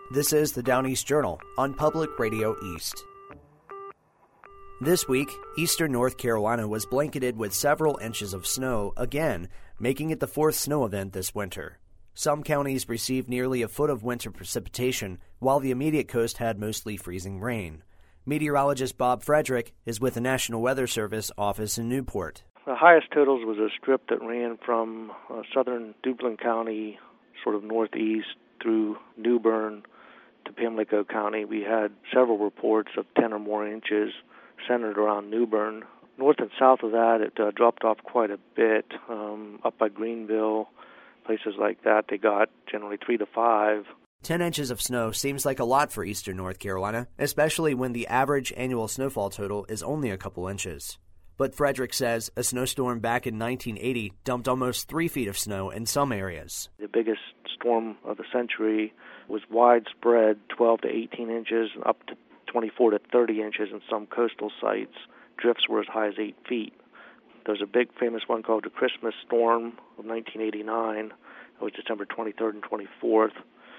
This is the Down East Journal on Public Radio East. This week, eastern North Carolina was blanketed with several inches of snow again, making it the fourth snow event this winter. Some counties received nearly a foot of winter precipitation, while the immediate coast had mostly freezing rain. Meteorologist Bob Frederick is with the National Weather Service office in Newport. The highest totals was a strip that ran from southern Duplin County, sort of northeast, through New Bern to Pamlico County. We had several reports of 10 or more inches centered around New Bern. North and south of that, it dropped off quite a bit. Up by Greenville, places like that, they got generally 3 to 5. 10 inches of snow seems like a lot for eastern North Carolina, especially when the average annual snowfall total is only a couple inches. But Frederick says a snowstorm back in 1980 dumped almost 3 feet of snow in some areas. The biggest storm of the century was widespread, 12 to 18 inches, up to 24 to 30 inches in some coastal sites. Drifts were as high as 8 feet. There's a big famous one called the Christmas Storm of 1989. It was December 23rd and 24th.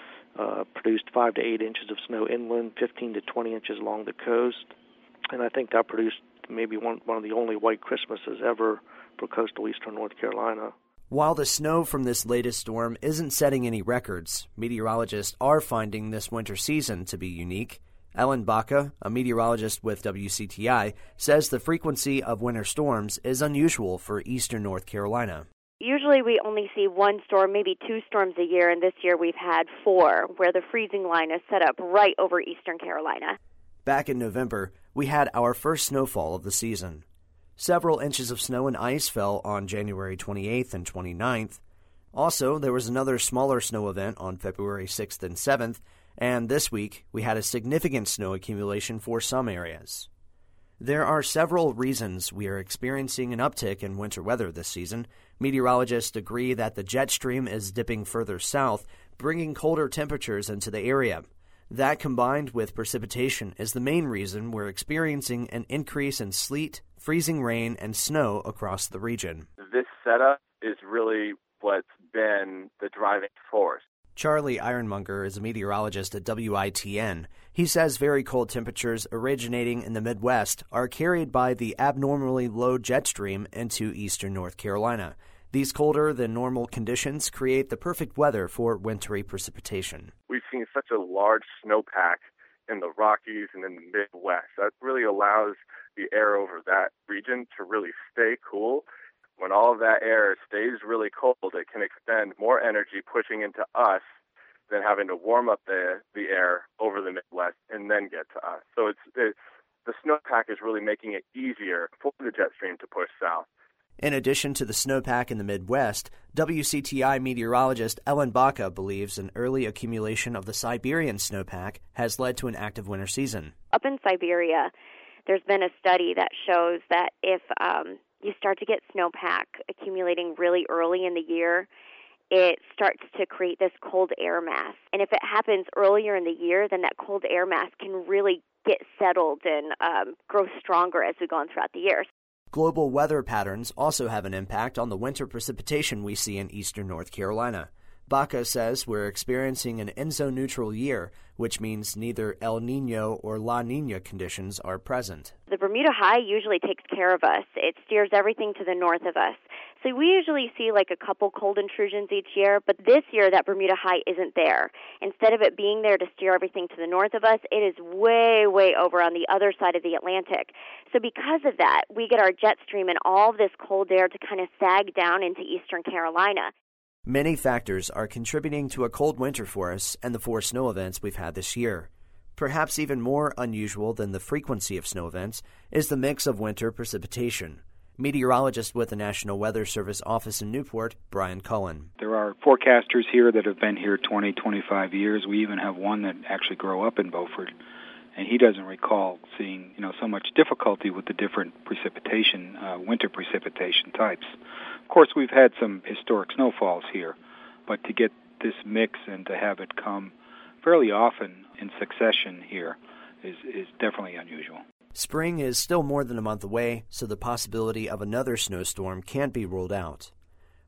Produced 5 to 8 inches of snow inland, 15 to 20 inches along the coast. And I think that produced maybe one of the only white Christmases ever for coastal eastern North Carolina. While the snow from this latest storm isn't setting any records, meteorologists are finding this winter season to be unique. Ellen Baca, a meteorologist with WCTI, says the frequency of winter storms is unusual for eastern North Carolina. Usually we only see one storm, maybe 2 storms a year, and this year we've had 4, where the freezing line is set up right over eastern Carolina. Back in November, we had our first snowfall of the season. Several inches of snow and ice fell on January 28th and 29th. Also, there was another smaller snow event on February 6th and 7th, and this week we had a significant snow accumulation for some areas. There are several reasons we are experiencing an uptick in winter weather this season. Meteorologists agree that the jet stream is dipping further south, bringing colder temperatures into the area. That, combined with precipitation, is the main reason we're experiencing an increase in sleet, freezing rain, and snow across the region. This setup is really what's been the driving force. Charlie Ironmonger is a meteorologist at WITN. He says very cold temperatures originating in the Midwest are carried by the abnormally low jet stream into eastern North Carolina. These colder than normal conditions create the perfect weather for wintry precipitation. We've seen such a large snowpack in the Rockies and in the Midwest. That really allows the air over that region to really stay cool. When all of that air stays really cold, it can expend more energy pushing into us than having to warm up the air over the Midwest and then get to us. So the snowpack is really making it easier for the jet stream to push south. In addition to the snowpack in the Midwest, WCTI meteorologist Ellen Baca believes an early accumulation of the Siberian snowpack has led to an active winter season. Up in Siberia, there's been a study that shows that if you start to get snowpack accumulating really early in the year, it starts to create this cold air mass. And if it happens earlier in the year, then that cold air mass can really get settled and grow stronger as we go on throughout the year. Global weather patterns also have an impact on the winter precipitation we see in eastern North Carolina. Baca says we're experiencing an ENSO-neutral year, which means neither El Niño or La Niña conditions are present. The Bermuda High usually takes care of us. It steers everything to the north of us. So we usually see like a couple cold intrusions each year, but this year that Bermuda High isn't there. Instead of it being there to steer everything to the north of us, it is way, way over on the other side of the Atlantic. So because of that, we get our jet stream and all of this cold air to kind of sag down into eastern Carolina. Many factors are contributing to a cold winter for us and the 4 snow events we've had this year. Perhaps even more unusual than the frequency of snow events is the mix of winter precipitation. Meteorologist with the National Weather Service office in Newport, Brian Cullen. There are forecasters here that have been here 20, 25 years. We even have one that actually grew up in Beaufort, and he doesn't recall seeing, so much difficulty with the different precipitation, winter precipitation types. Of course, we've had some historic snowfalls here, but to get this mix and to have it come fairly often in succession here is definitely unusual. Spring is still more than a month away, so the possibility of another snowstorm can't be ruled out.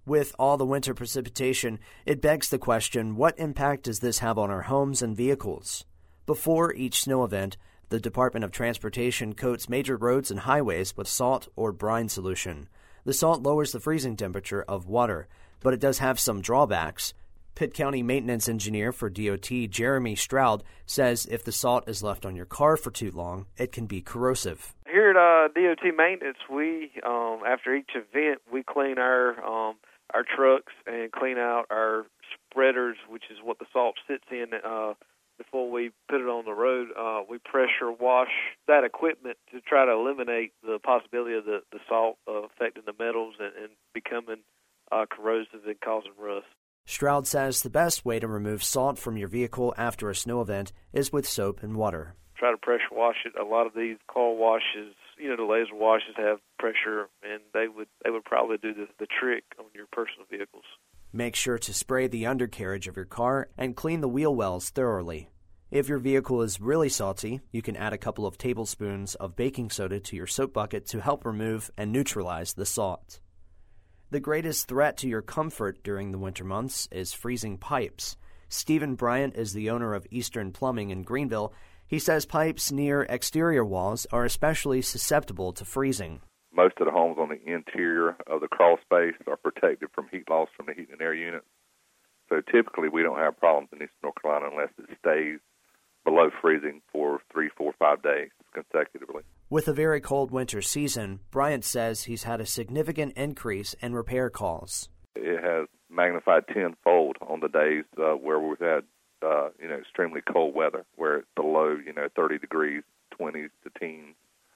With all the winter precipitation, it begs the question, what impact does this have on our homes and vehicles? Before each snow event, the Department of Transportation coats major roads and highways with salt or brine solution. The salt lowers the freezing temperature of water, but it does have some drawbacks. Pitt County maintenance engineer for DOT, Jeremy Stroud, says if the salt is left on your car for too long, it can be corrosive. Here at DOT maintenance, we after each event we clean our trucks and clean out our spreaders, which is what the salt sits in. Before we put it on the road, we pressure wash that equipment to try to eliminate the possibility of the salt affecting the metals and becoming corrosive and causing rust. Stroud says the best way to remove salt from your vehicle after a snow event is with soap and water. Try to pressure wash it. A lot of these car washes, the laser washes have pressure, and they would probably do the trick on your personal vehicles. Make sure to spray the undercarriage of your car and clean the wheel wells thoroughly. If your vehicle is really salty, you can add a couple of tablespoons of baking soda to your soap bucket to help remove and neutralize the salt. The greatest threat to your comfort during the winter months is freezing pipes. Stephen Bryant is the owner of Eastern Plumbing in Greenville. He says pipes near exterior walls are especially susceptible to freezing. Most of the homes on the interior of the crawl space are protected from heat loss from the heat and air units. So typically we don't have problems in Eastern North Carolina unless it stays below freezing for 3, 4, 5 days consecutively. With a very cold winter season, Bryant says he's had a significant increase in repair calls. It has magnified tenfold on the days where we've had extremely cold weather, where it's below 30 degrees, 20s to teens.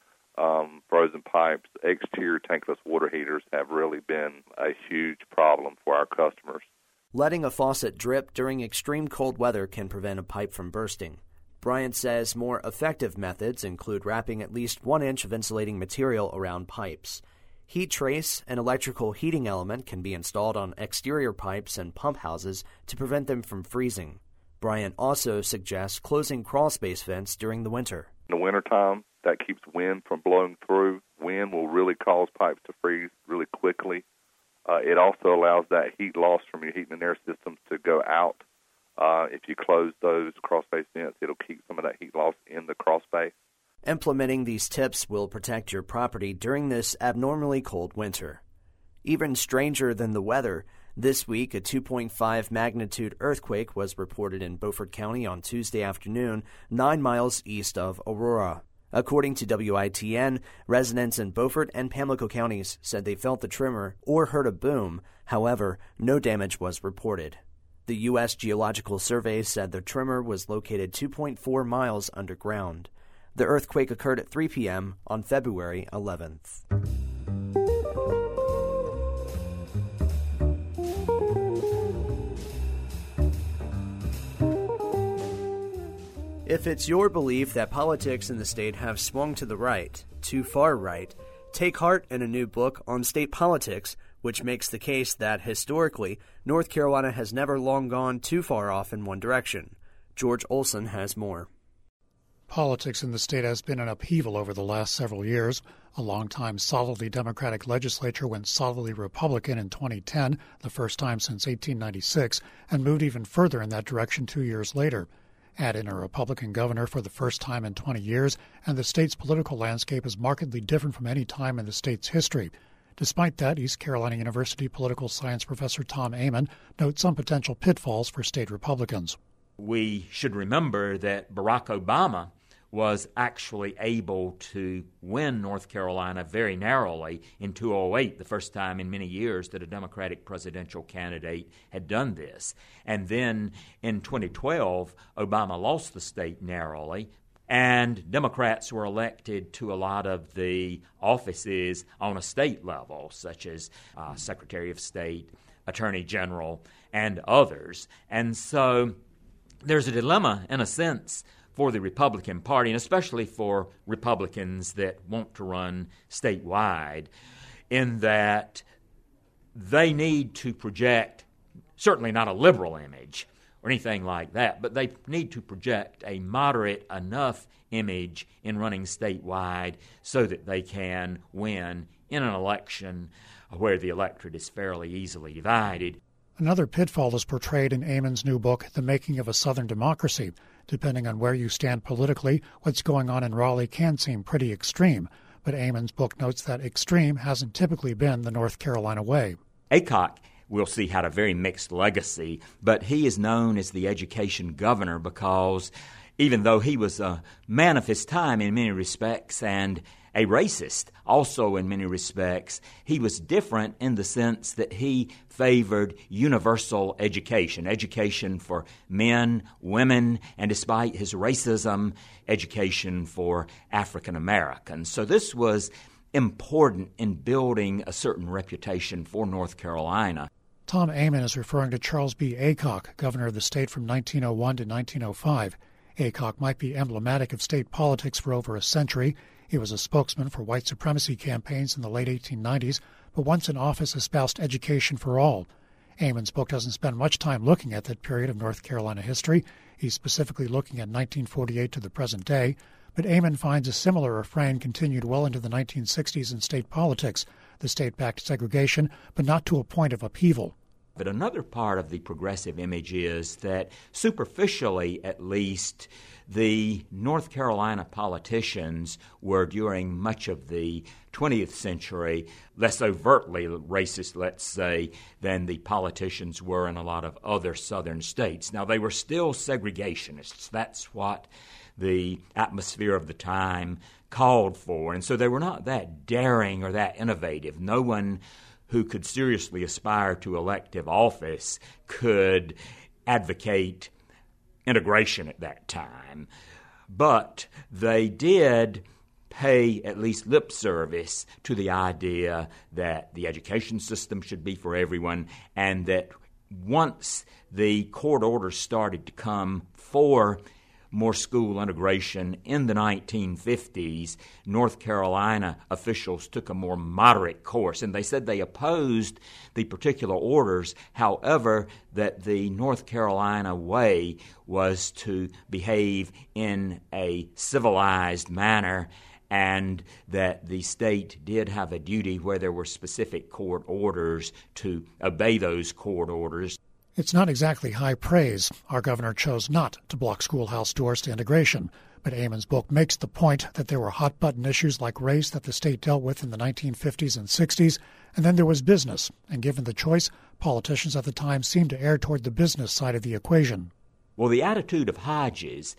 Frozen pipes, exterior tankless water heaters have really been a huge problem for our customers. Letting a faucet drip during extreme cold weather can prevent a pipe from bursting. Bryant says more effective methods include wrapping at least 1 inch of insulating material around pipes. Heat trace, an electrical heating element, can be installed on exterior pipes and pump houses to prevent them from freezing. Bryant also suggests closing crawlspace vents during the winter. In the wintertime, that keeps wind from blowing through. Wind will really cause pipes to freeze really quickly. It also allows that heat loss from your heat and air systems to go out. If you close those crawlspace vents, it'll keep some of that heat loss in the crawlspace. Implementing these tips will protect your property during this abnormally cold winter. Even stranger than the weather, this week a 2.5 magnitude earthquake was reported in Beaufort County on Tuesday afternoon, 9 miles east of Aurora. According to WITN, residents in Beaufort and Pamlico counties said they felt the tremor or heard a boom. However, no damage was reported. The U.S. Geological Survey said the tremor was located 2.4 miles underground. The earthquake occurred at 3 p.m. on February 11th. If it's your belief that politics in the state have swung to the right, too far right, take heart in a new book on state politics, which makes the case that, historically, North Carolina has never long gone too far off in one direction. George Olson has more. Politics in the state has been in upheaval over the last several years. A longtime solidly Democratic legislature went solidly Republican in 2010, the first time since 1896, and moved even further in that direction 2 years later. Add in a Republican governor for the first time in 20 years, and the state's political landscape is markedly different from any time in the state's history. Despite that, East Carolina University political science professor Tom Amon notes some potential pitfalls for state Republicans. We should remember that Barack Obama was actually able to win North Carolina very narrowly in 2008, the first time in many years that a Democratic presidential candidate had done this. And then in 2012, Obama lost the state narrowly, and Democrats were elected to a lot of the offices on a state level, such as Secretary of State, Attorney General, and others. And so there's a dilemma, in a sense, for the Republican Party, and especially for Republicans that want to run statewide, in that they need to project certainly not a liberal image or anything like that, but they need to project a moderate enough image in running statewide so that they can win in an election where the electorate is fairly easily divided. Another pitfall is portrayed in Eamon's new book, The Making of a Southern Democracy. Depending on where you stand politically, what's going on in Raleigh can seem pretty extreme, but Eamon's book notes that extreme hasn't typically been the North Carolina way. Aycock, we'll see, had a very mixed legacy, but he is known as the education governor because even though he was a man of his time in many respects and a racist also in many respects, he was different in the sense that he favored universal education for men, women, and despite his racism, education for African Americans. So this was important in building a certain reputation for North Carolina. Tom Amon is referring to Charles B. Aycock, governor of the state from 1901 to 1905. Aycock might be emblematic of state politics for over a century. He was a spokesman for white supremacy campaigns in the late 1890s, but once in office espoused education for all. Amon's book doesn't spend much time looking at that period of North Carolina history. He's specifically looking at 1948 to the present day, but Amon finds a similar refrain continued well into the 1960s in state politics. The state backed segregation, but not to a point of upheaval. But another part of the progressive image is that, superficially at least, the North Carolina politicians were, during much of the 20th century, less overtly racist, let's say, than the politicians were in a lot of other southern states. Now, they were still segregationists. That's what the atmosphere of the time called for. And so they were not that daring or that innovative. No one who could seriously aspire to elective office could advocate integration at that time. But they did pay at least lip service to the idea that the education system should be for everyone, and that once the court orders started to come for more school integration in the 1950s, North Carolina officials took a more moderate course, and they said they opposed the particular orders, however, that the North Carolina way was to behave in a civilized manner, and that the state did have a duty where there were specific court orders to obey those court orders. It's not exactly high praise. Our governor chose not to block schoolhouse doors to integration, but Amon's book makes the point that there were hot-button issues like race that the state dealt with in the 1950s and 60s, and then there was business, and given the choice, politicians at the time seemed to err toward the business side of the equation. Well, the attitude of Hodges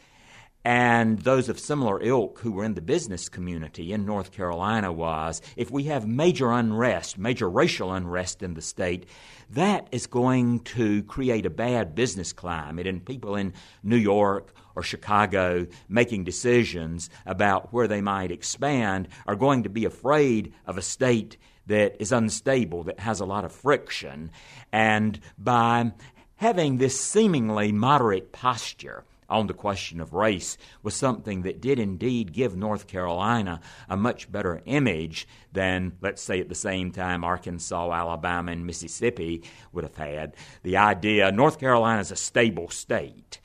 and those of similar ilk who were in the business community in North Carolina was, if we have major unrest, major racial unrest in the state, that is going to create a bad business climate, and people in New York or Chicago making decisions about where they might expand are going to be afraid of a state that is unstable, that has a lot of friction. And by having this seemingly moderate posture on the question of race was something that did indeed give North Carolina a much better image than, let's say, at the same time Arkansas, Alabama, and Mississippi would have had. The idea, North Carolina is a stable state.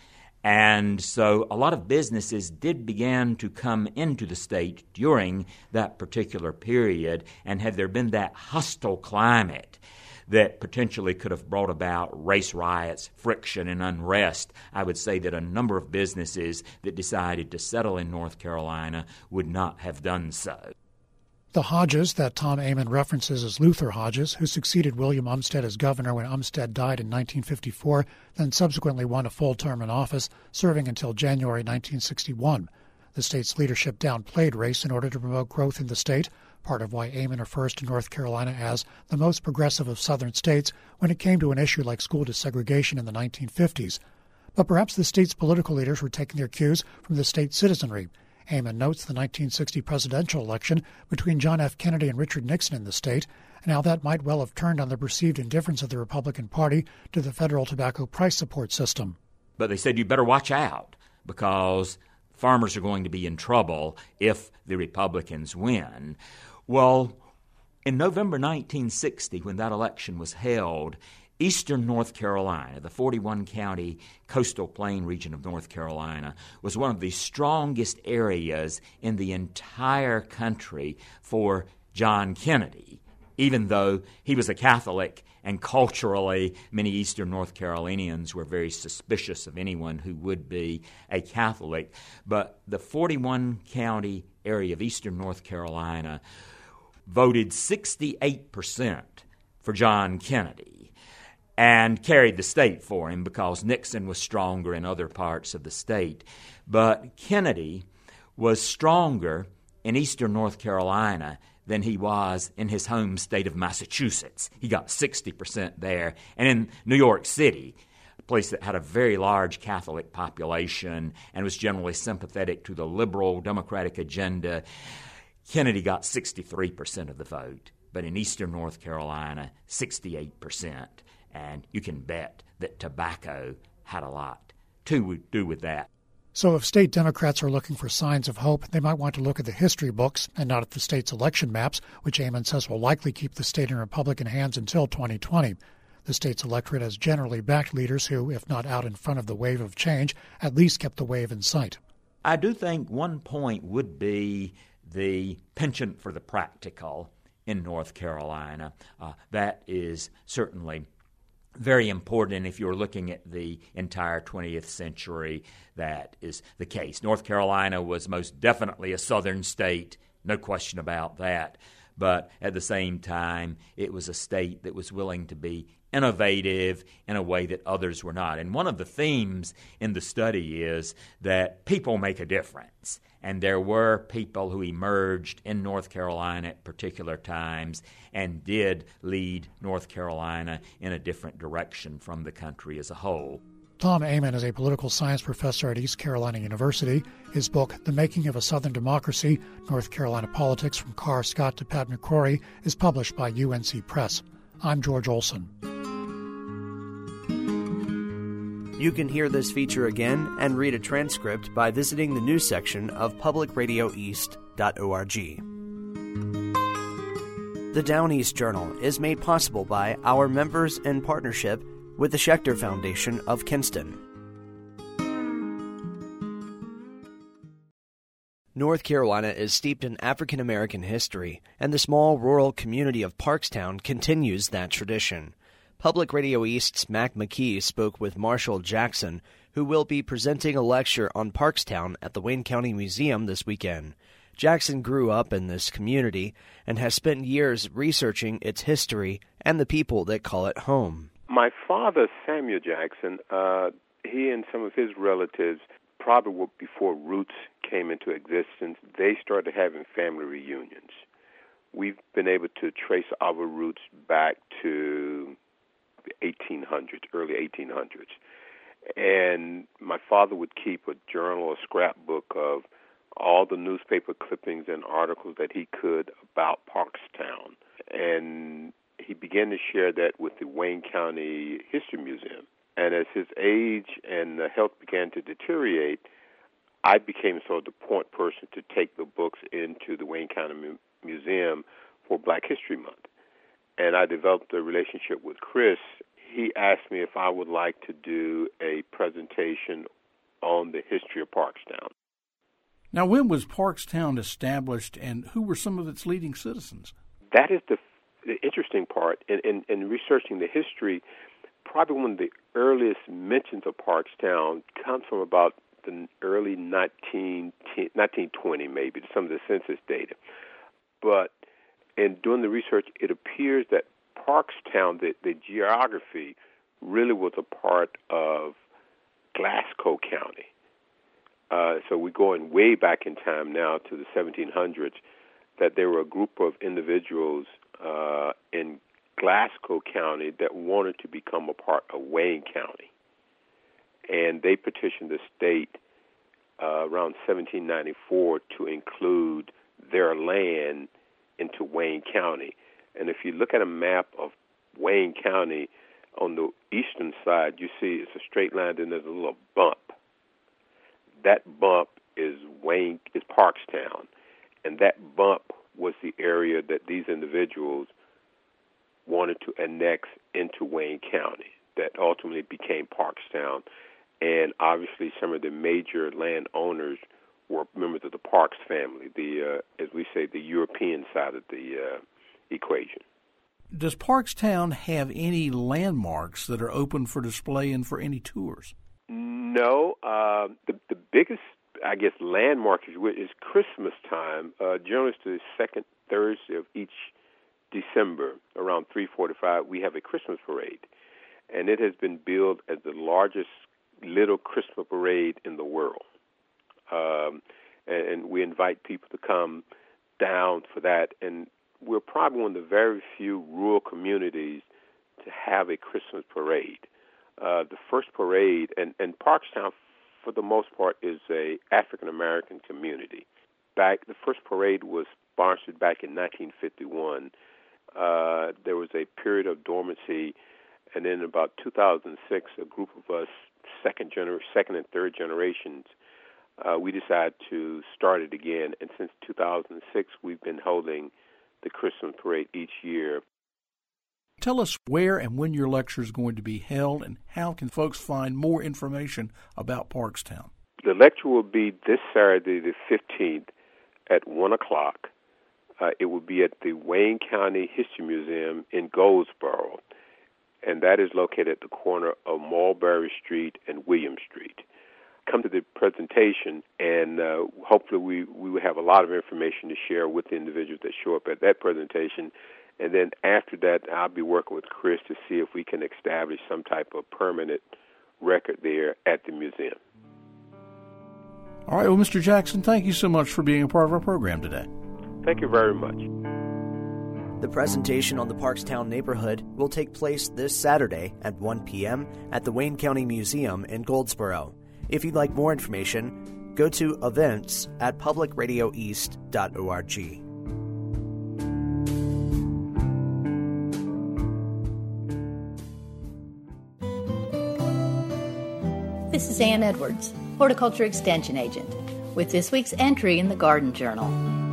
And so a lot of businesses did begin to come into the state during that particular period, and had there been that hostile climate that potentially could have brought about race riots, friction, and unrest, I would say that a number of businesses that decided to settle in North Carolina would not have done so. The Hodges that Tom Amon references as Luther Hodges, who succeeded William Umstead as governor when Umstead died in 1954, then subsequently won a full term in office, serving until January 1961. The state's leadership downplayed race in order to promote growth in the state, part of why Amon refers to North Carolina as the most progressive of southern states when it came to an issue like school desegregation in the 1950s. But perhaps the state's political leaders were taking their cues from the state citizenry. Amon notes the 1960 presidential election between John F. Kennedy and Richard Nixon in the state, and how that might well have turned on the perceived indifference of the Republican Party to the federal tobacco price support system. But they said you better watch out, because farmers are going to be in trouble if the Republicans win. Well, in November 1960, when that election was held, Eastern North Carolina, the 41-county coastal plain region of North Carolina, was one of the strongest areas in the entire country for John Kennedy, even though he was a Catholic, and culturally many Eastern North Carolinians were very suspicious of anyone who would be a Catholic. But the 41-county area of Eastern North Carolina voted 68% for John Kennedy and carried the state for him because Nixon was stronger in other parts of the state. But Kennedy was stronger in Eastern North Carolina than he was in his home state of Massachusetts. He got 60% there. And in New York City, a place that had a very large Catholic population and was generally sympathetic to the liberal Democratic agenda, Kennedy got 63% of the vote. But in Eastern North Carolina, 68%. And you can bet that tobacco had a lot to do with that. So if state Democrats are looking for signs of hope, they might want to look at the history books and not at the state's election maps, which Eamon says will likely keep the state in Republican hands until 2020. The state's electorate has generally backed leaders who, if not out in front of the wave of change, at least kept the wave in sight. I do think one point would be the penchant for the practical in North Carolina. That is certainly very important if you're looking at the entire 20th century. That is the case. North Carolina was most definitely a southern state, no question about that. But at the same time, it was a state that was willing to be innovative in a way that others were not. And one of the themes in the study is that people make a difference. And there were people who emerged in North Carolina at particular times and did lead North Carolina in a different direction from the country as a whole. Tom Eamon is a political science professor at East Carolina University. His book, The Making of a Southern Democracy, North Carolina Politics from Carr Scott to Pat McCrory, is published by UNC Press. I'm George Olson. You can hear this feature again and read a transcript by visiting the news section of publicradioeast.org. The Down East Journal is made possible by our members in partnership with the Schechter Foundation of Kinston. North Carolina is steeped in African American history, and the small rural community of Parkstown continues that tradition. Public Radio East's Mac McKee spoke with Marshall Jackson, who will be presenting a lecture on Parkstown at the Wayne County Museum this weekend. Jackson grew up in this community and has spent years researching its history and the people that call it home. My father, Samuel Jackson, he and some of his relatives, probably before Roots came into existence, they started having family reunions. We've been able to trace our roots back to the 1800s, early 1800s. And my father would keep a journal, a scrapbook of all the newspaper clippings and articles that he could about Parkstown. And he began to share that with the Wayne County History Museum. And as his age and health began to deteriorate, I became sort of the point person to take the books into the Wayne County Museum for Black History Month. And I developed a relationship with Chris. He asked me if I would like to do a presentation on the history of Parkstown. Now, when was Parkstown established, and who were some of its leading citizens? That is the interesting part. In researching the history, probably one of the earliest mentions of Parkstown comes from about the early 1920, maybe, some of the census data. But in doing the research, it appears that Parkstown, the geography, really was a part of Glasgow County. So we're going way back in time now to the 1700s, that there were a group of individuals in Glasgow County that wanted to become a part of Wayne County. And they petitioned the state around 1794 to include their land into Wayne County. And if you look at a map of Wayne County, on the eastern side, you see it's a straight line, and there's a little bump. That bump is Parkstown. And that bump was the area that these individuals wanted to annex into Wayne County that ultimately became Parkstown. And obviously some of the major landowners were members of the Parks family, as we say, the European side of the equation. Does Parkstown have any landmarks that are open for display and for any tours? No. The biggest, I guess, landmark is Christmas time. Generally, it's the second Thursday of each December, around 3:45, we have a Christmas parade. And it has been billed as the largest little Christmas parade in the world. And we invite people to come down for that. And we're probably one of the very few rural communities to have a Christmas parade. The first parade, and Parkstown, for the most part, is a African-American community. The first parade was sponsored back in 1951. There was a period of dormancy, and then in about 2006, a group of us, second and third generations, we decided to start it again. And since 2006, we've been holding the Christmas parade each year. Tell us where and when your lecture is going to be held, and how can folks find more information about Parkstown? The lecture will be this Saturday, the 15th, at 1 o'clock. It will be at the Wayne County History Museum in Goldsboro, and that is located at the corner of Mulberry Street and William Street. Come to the presentation, and hopefully we will have a lot of information to share with the individuals that show up at that presentation. And then after that, I'll be working with Chris to see if we can establish some type of permanent record there at the museum. All right, well, Mr. Jackson, thank you so much for being a part of our program today. Thank you very much. The presentation on the Parkstown neighborhood will take place this Saturday at 1 p.m. at the Wayne County Museum in Goldsboro. If you'd like more information, go to events@publicradioeast.org. This is Ann Edwards, Horticulture Extension Agent, with this week's entry in the Garden Journal.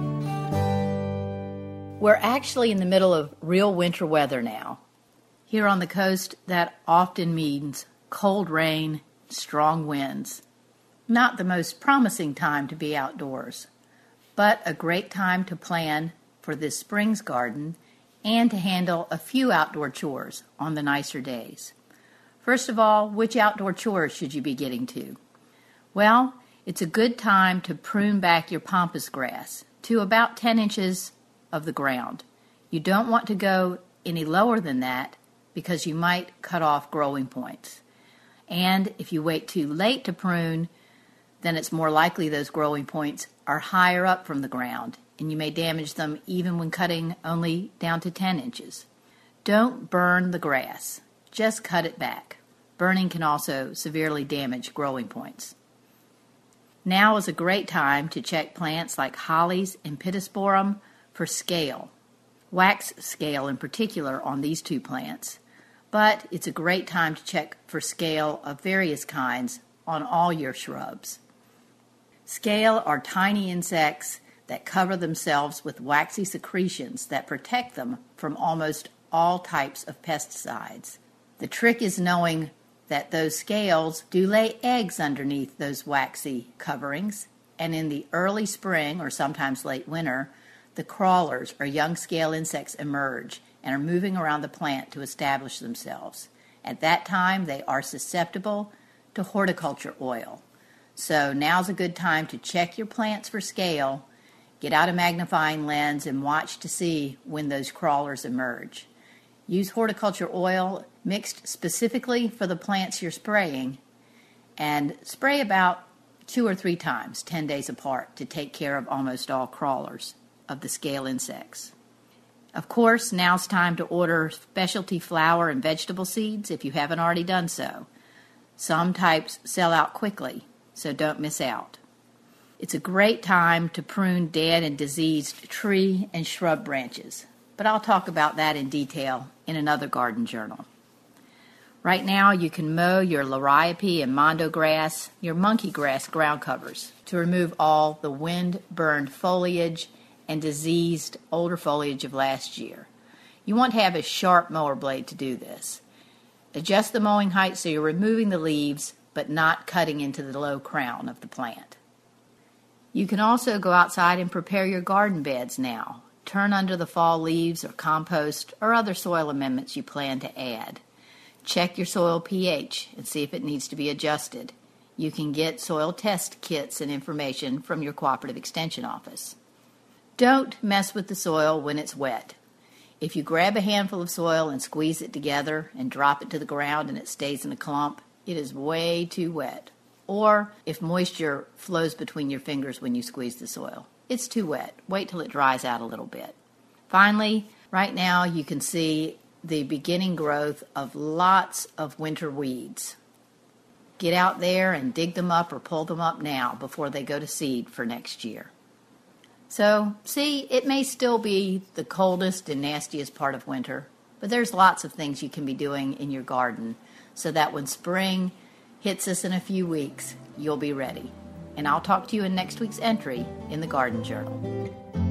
We're actually in the middle of real winter weather now. Here on the coast, that often means cold rain, strong winds. Not the most promising time to be outdoors, but a great time to plan for this spring's garden and to handle a few outdoor chores on the nicer days. First of all, which outdoor chores should you be getting to? Well, it's a good time to prune back your pampas grass to about 10 inches of the ground. You don't want to go any lower than that because you might cut off growing points. And if you wait too late to prune, then it's more likely those growing points are higher up from the ground, and you may damage them even when cutting only down to 10 inches. Don't burn the grass. Just cut it back. Burning can also severely damage growing points. Now is a great time to check plants like hollies and pittosporum for scale. Wax scale in particular on these two plants. But it's a great time to check for scale of various kinds on all your shrubs. Scale are tiny insects that cover themselves with waxy secretions that protect them from almost all types of pesticides. The trick is knowing that those scales do lay eggs underneath those waxy coverings, and in the early spring or sometimes late winter, the crawlers or young scale insects emerge and are moving around the plant to establish themselves. At that time, they are susceptible to horticulture oil. So now's a good time to check your plants for scale, get out a magnifying lens, and watch to see when those crawlers emerge. Use horticulture oil mixed specifically for the plants you're spraying, and spray about 2 or 3 times, 10 days apart, to take care of almost all crawlers of the scale insects. Of course, now's time to order specialty flower and vegetable seeds if you haven't already done so. Some types sell out quickly, so don't miss out. It's a great time to prune dead and diseased tree and shrub branches, but I'll talk about that in detail in another garden journal. Right now, you can mow your liriope and mondo grass, your monkey grass ground covers to remove all the wind-burned foliage and diseased older foliage of last year. You want to have a sharp mower blade to do this. Adjust the mowing height so you're removing the leaves but not cutting into the low crown of the plant. You can also go outside and prepare your garden beds now. Turn under the fall leaves or compost or other soil amendments you plan to add. Check your soil pH and see if it needs to be adjusted. You can get soil test kits and information from your cooperative extension office. Don't mess with the soil when it's wet. If you grab a handful of soil and squeeze it together and drop it to the ground and it stays in a clump, it is way too wet. Or if moisture flows between your fingers when you squeeze the soil, it's too wet. Wait till it dries out a little bit. Finally, right now you can see the beginning growth of lots of winter weeds. Get out there and dig them up or pull them up now before they go to seed for next year. So, see, it may still be the coldest and nastiest part of winter, but there's lots of things you can be doing in your garden so that when spring hits us in a few weeks, you'll be ready. And I'll talk to you in next week's entry in the Garden Journal.